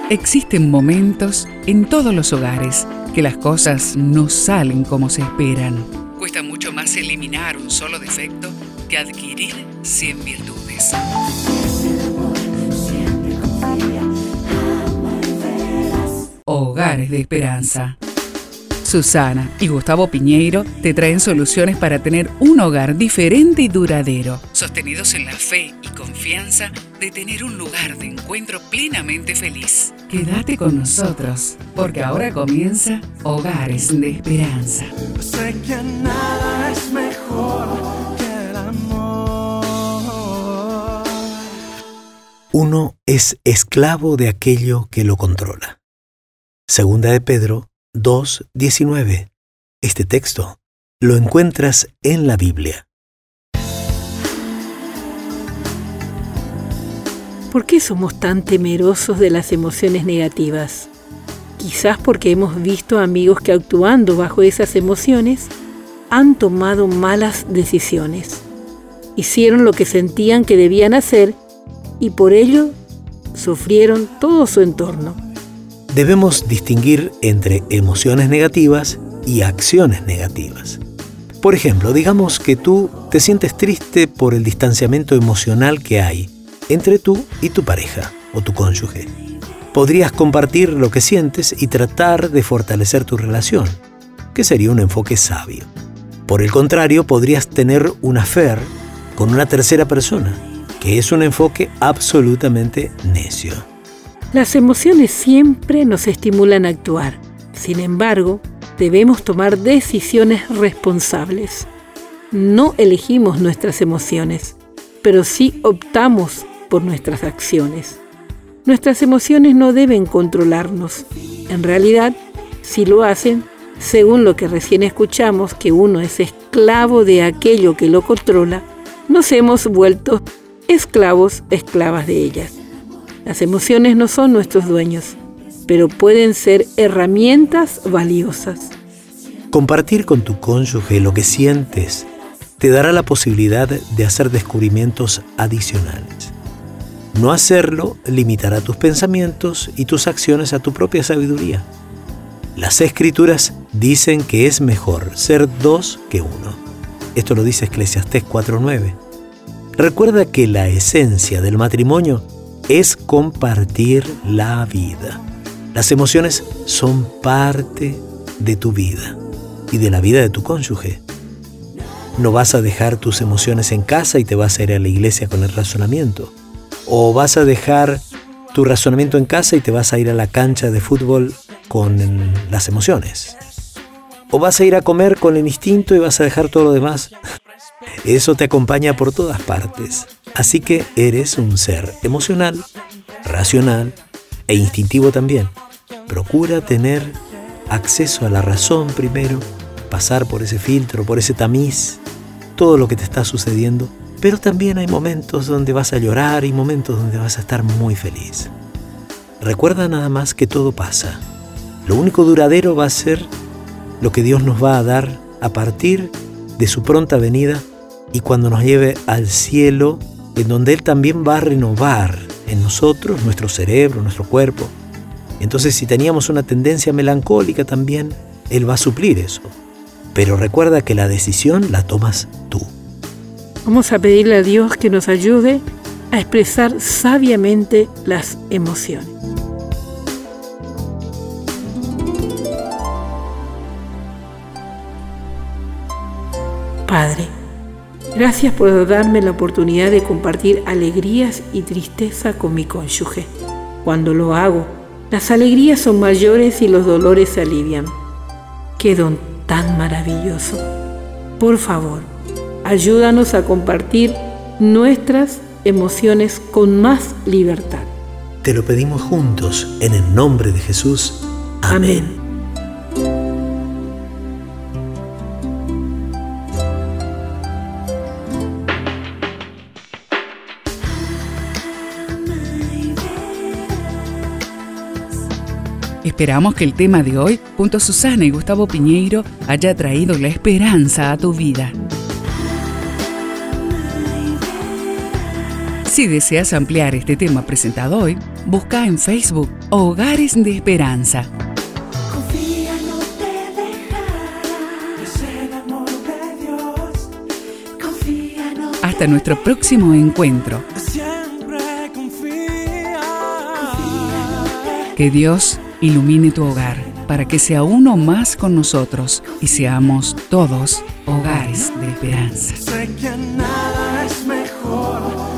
Existen momentos en todos los hogares que las cosas no salen como se esperan. Cuesta mucho más eliminar un solo defecto que adquirir 100 virtudes. Hogares de Esperanza. Susana y Gustavo Piñeiro te traen soluciones para tener un hogar diferente y duradero, sostenidos en la fe y confianza de tener un lugar de encuentro plenamente feliz. Quédate con nosotros, porque ahora comienza Hogares de Esperanza. Sé que nada es mejor que el amor. Uno es esclavo de aquello que lo controla. Segunda de Pedro 2:19. Este texto lo encuentras en la Biblia. ¿Por qué somos tan temerosos de las emociones negativas? Quizás porque hemos visto amigos que, actuando bajo esas emociones, han tomado malas decisiones. Hicieron lo que sentían que debían hacer y por ello sufrieron todo su entorno. Debemos distinguir entre emociones negativas y acciones negativas. Por ejemplo, digamos que tú te sientes triste por el distanciamiento emocional que hay entre tú y tu pareja o tu cónyuge. Podrías compartir lo que sientes y tratar de fortalecer tu relación, que sería un enfoque sabio. Por el contrario, podrías tener un affair con una tercera persona, que es un enfoque absolutamente necio. Las emociones siempre nos estimulan a actuar. Sin embargo, debemos tomar decisiones responsables. No elegimos nuestras emociones, pero sí optamos por nuestras acciones. Nuestras emociones no deben controlarnos. En realidad, si lo hacen, según lo que recién escuchamos, que uno es esclavo de aquello que lo controla, nos hemos vuelto esclavas de ellas. Las emociones no son nuestros dueños, pero pueden ser herramientas valiosas. Compartir con tu cónyuge lo que sientes te dará la posibilidad de hacer descubrimientos adicionales. No hacerlo limitará tus pensamientos y tus acciones a tu propia sabiduría. Las Escrituras dicen que es mejor ser dos que uno. Esto lo dice Eclesiastés 4:9. Recuerda que la esencia del matrimonio es compartir la vida. Las emociones son parte de tu vida y de la vida de tu cónyuge. No vas a dejar tus emociones en casa y te vas a ir a la iglesia con el razonamiento. O vas a dejar tu razonamiento en casa y te vas a ir a la cancha de fútbol con las emociones. O vas a ir a comer con el instinto y vas a dejar todo lo demás. Eso te acompaña por todas partes. Así que eres un ser emocional, racional e instintivo también. Procura tener acceso a la razón primero, pasar por ese filtro, por ese tamiz, todo lo que te está sucediendo. Pero también hay momentos donde vas a llorar y momentos donde vas a estar muy feliz. Recuerda nada más que todo pasa. Lo único duradero va a ser lo que Dios nos va a dar a partir de su pronta venida y cuando nos lleve al cielo, en donde Él también va a renovar en nosotros nuestro cerebro, nuestro cuerpo. Entonces, si teníamos una tendencia melancólica también, Él va a suplir eso. Pero recuerda que la decisión la tomas tú. Vamos a pedirle a Dios que nos ayude a expresar sabiamente las emociones. Padre, gracias por darme la oportunidad de compartir alegrías y tristeza con mi cónyuge. Cuando lo hago, las alegrías son mayores y los dolores se alivian. ¡Qué don tan maravilloso! Por favor, ayúdanos a compartir nuestras emociones con más libertad. Te lo pedimos juntos en el nombre de Jesús. Amén. Esperamos que el tema de hoy, junto a Susana y Gustavo Piñeiro, haya traído la esperanza a tu vida. Si deseas ampliar este tema presentado hoy, busca en Facebook Hogares de Esperanza. Confía, no te dejará. Es el amor de Dios. Confía, no te Hasta nuestro próximo encuentro. siempre confía. Que Dios ilumine tu hogar para que sea uno más con nosotros y seamos todos hogares de esperanza. Sé que nada es mejor